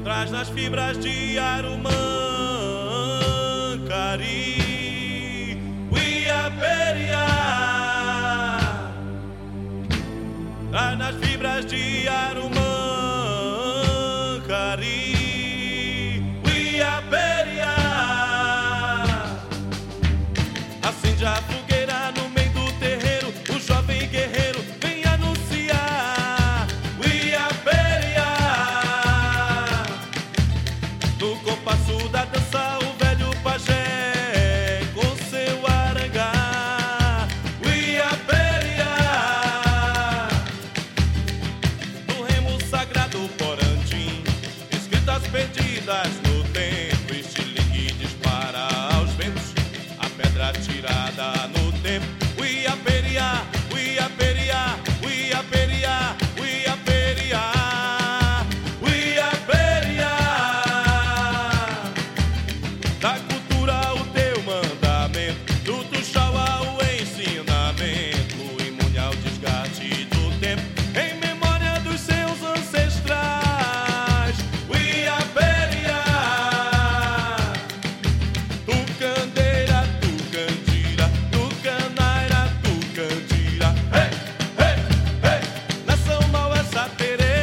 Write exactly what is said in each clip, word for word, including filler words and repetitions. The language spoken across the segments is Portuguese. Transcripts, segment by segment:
Traz nas fibras de Arumã, Cari, Uiaperia. Traz nas fibras de Arumã, Cari, Uiaperia. Acende a fogueira no meio do terreiro, o jovem guerreiro vem anunciar Uiaperia. No compasso da dança, o velho pajé com seu arangá Uiaperia. No remo sagrado Porantim, escritas perdidas no tempo, estilingue dispara aos ventos, a pedra tirada no tempo. Uiaperia, Uiaperia, Uiaperia, Uiaperia, Uiaperia. Da cultura o teu mandamento, do Tuxauá o ensinamento, imune ao desgaste do tempo, em memória dos seus ancestrais. Uiaperia, Tucandeira, Tucandira, Tucanaira, Tucandira. Hey, hey, hey, nação maué saterê.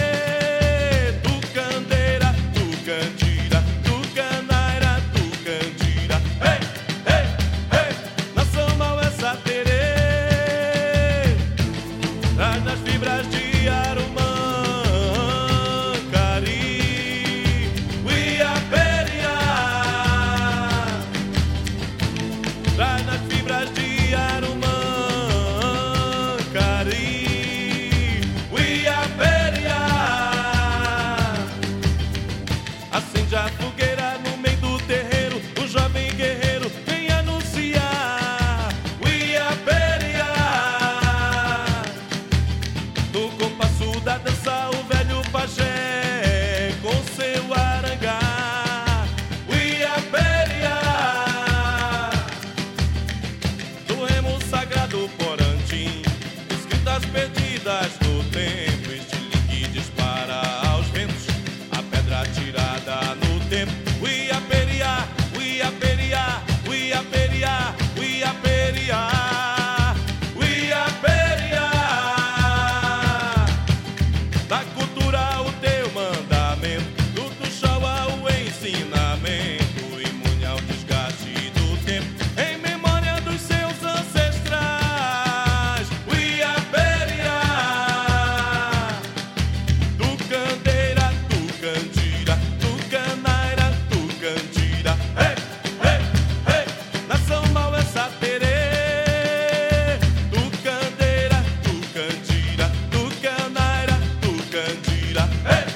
Tucandeira, Tucandira, Tucanaira, Tucandira. Hey, hey, hey, nação maué saterê. Traz nas fibras de Arumã, Cari, Uiaperia. Traz nas fibras de Arumã, Cari, Uiaperia. Acende a fogueira no meio do terreiro, o jovem guerreiro vem anunciar Uiaperia. No compasso da dança, o velho pajé com seu arangá Uiaperia. No remo sagrado Porantim, escritas perdidas no tempo, estilingue dispara aos ventos, a pedra tirada no tempo. Uiaperia, Uiaperia, Uiaperia, Uiaperia, Uiaperia. Da cultura o teu mandamento, do Tuxauá o ensinamento, imune ao desgaste do tempo, em memória dos seus ancestrais. Uiaperia, Tucandeira, Tucandira, Tucanaira, Tucandira. Hey, hey, hey, nação maué saterê. Tucandeira, Tucandira, Tucanaira, Tucandira. Hey.